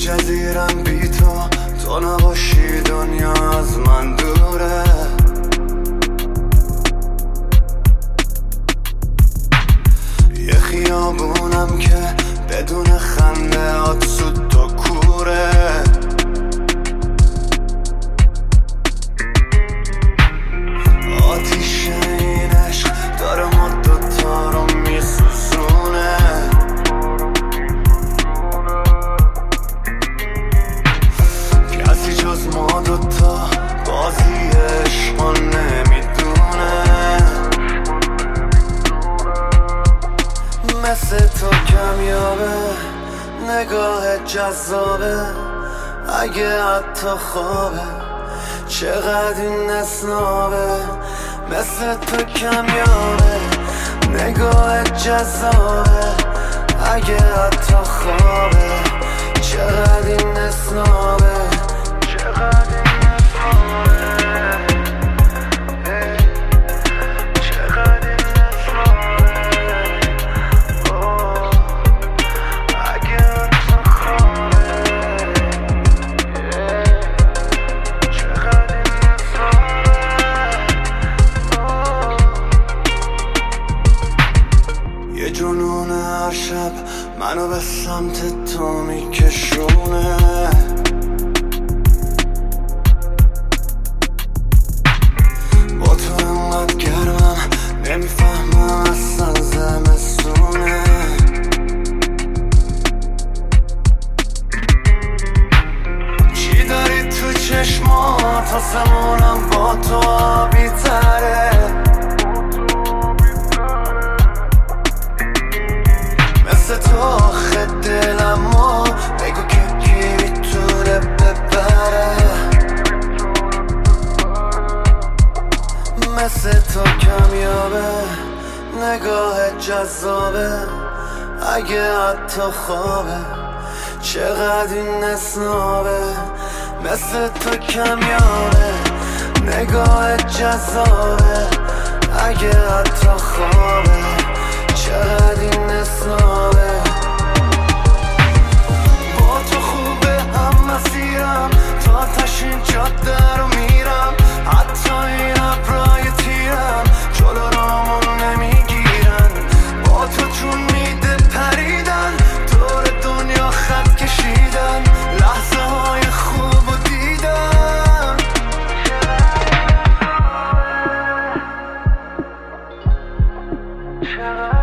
جزیرم بی تو نباشی دنیا از من دوره. یه خیابونم که بدون خنده هات سود و کوره. آتیش این عشق داره ما دوتا رو میسوزونه. کسی جز ما دوتا بازی عشقا نمیدونه. مثل تو کمیابه نگاه جذابه، اگه حتی خوابه چقدر این اسنابه. مثل تو کمیابه نگاه جذابه، اگه حتی خوابه چقدر این اسنابه. یه جنون هر شب منو به سمت تو میکشونه. با تو انقدر گرمم نمیفهمم اصلا زمستونه. چی داری تو چشمات آسمونم با تو آبی تره. تو آخه دلمو بگو که کی میتونه ببره. مثل تو کمیابه نگاه جذابه، اگه حتی خوابه چقدر این اسنابه. مثل تو کمیابه نگاه جذابه، اگه حتی خوابه چقدر این اسنابه. با تو خوبه هم مسیرم تا تشین جاده رو میرم. حتی این ابرای تیرم جلو رامون نمیگیرن. با تو جون میده پریدن دور دنیا خط کشیدن. لحظه های خوب و دیدن چقدر